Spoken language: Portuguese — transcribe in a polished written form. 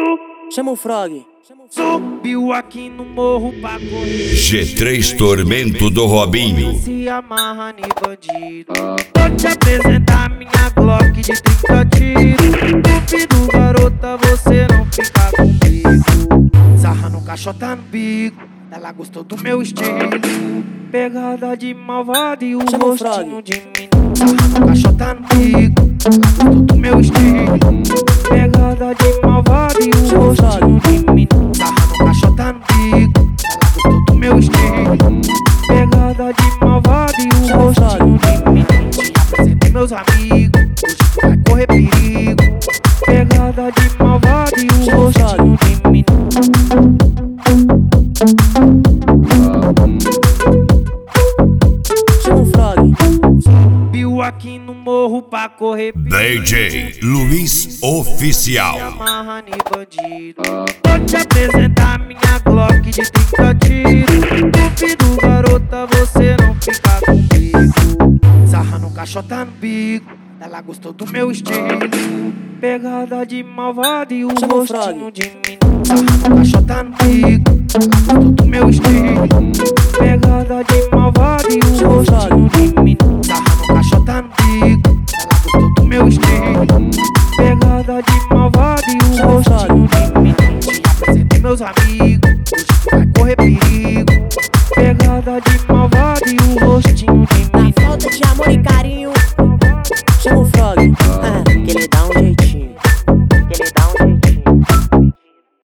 Chama o Frog. Subiu aqui no morro pra correr. G3 Tormento do Robinho. Se amarra em bandido. Vou te apresentar minha Glock de 30 tiros. Duvido, garota, você não fica comigo. Sarra no caixota no bico, ela gostou do meu estilo. Pegada de malvado e o Chama o rostinho de menino. Sarra no caixota no bico, ela gostou do meu estilo. Pegada de malvado e o rostinho de menino. Sarra no caixota no bico, ela gostou do meu estilo. Pegada de malvado e o rostinho de menino. Te apresentei meus amigos, hoje tu vai correr perigo. Pegada de malvado e o rostinho de menino. Chama o Frog. Subiu aqui no morro pra correr perigo. DJ Luiz Oficial. Amarra em bandido. Vou te apresentar minha Glock de 30 tiros. Duvido, garota, você não fica comigo. Sarra no caixota no bico, ela gostou do meu estilo. Pegada de malvado e o Chama o rostinho Frog. de menino. Sarra no caixota no bico, ela gostou do meu estilo. Pegada de malvado e o Chama o rostinho de menino. Sarra no caixota no bico, ela gostou do meu estilo. Pegada de malvado e o rostinho de menino. Te apresentei meus amigos, hoje tu vai correr perigo. Pegada de